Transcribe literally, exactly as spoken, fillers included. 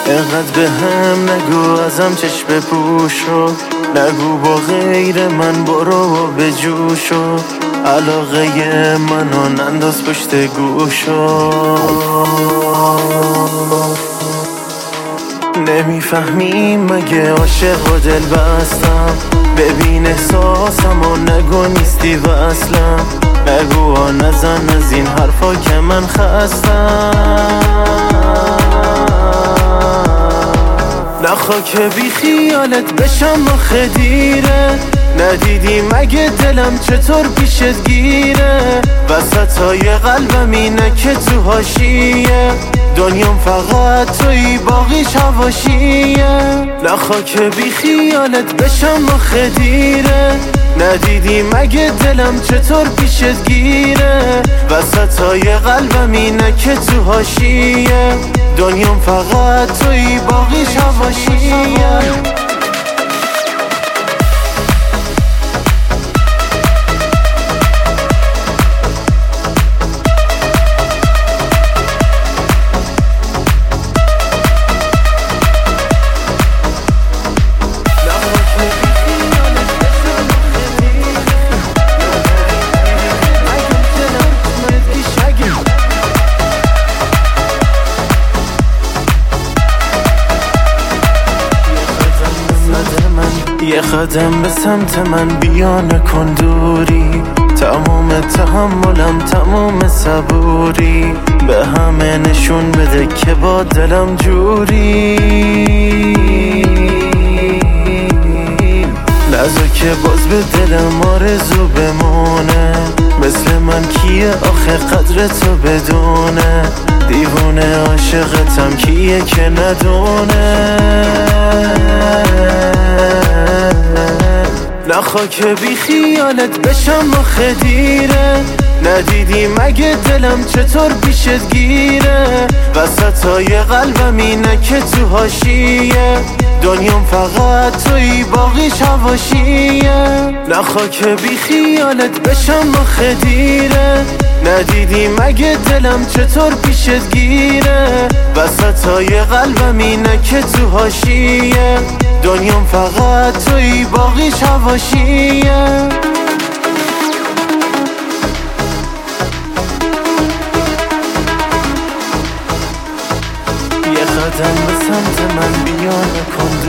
اینقدر به هم نگو ازم چشم بپوشو، نگو با غیر من برو و بجوشو، علاقه منو ننداز پشت گوشو. نمیفهمی مگه عاشق و دل بستم؟ ببین احساسم و نگو نیستی وصلم، نگو و نزن از این حرفا که من خستم. نخوا که بی خیالت بشم آخه دیره، ندیدی مگه دلم چطور پیشت گیره؟ وسطای قلبم اینه که تو حاشیه، دنیام فقط توی باقیش حواشیه. نخوا که بی خیالت بشم آخه دیره، ندیدی مگه دلم چطور پیشت گیره؟ وسطای قلبم اینه که تو حاشیه، دنیام فقط توی باقیش حواشیه. یه قدم به سمت من بیا نکن دوری، تمام تحملم تمام صبوری، به همه نشون بده که با دلم جوری. لحظه که باز به دلم آرزو بمونه، مثل من کیه آخه قدر تو بدونه؟ دیوونه عاشقتم کیه که ندونه؟ نخوا که بی خیالت بشم آخه دیره، ندیدی مگه دلم چطور پیشت گیره؟ وسطای قلبم اینه که تو حاشیه، دنیام فقط توی باقیش حواشیه. نخوا که بی خیالت بشم آخه دیره، ندیدی مگه دلم چطور پیشت گیره؟ وسطای قلبم اینه که تو حاشیه، دنیام فقط توی باقیش حواشیه. یه قدم به سمت من بیا نکن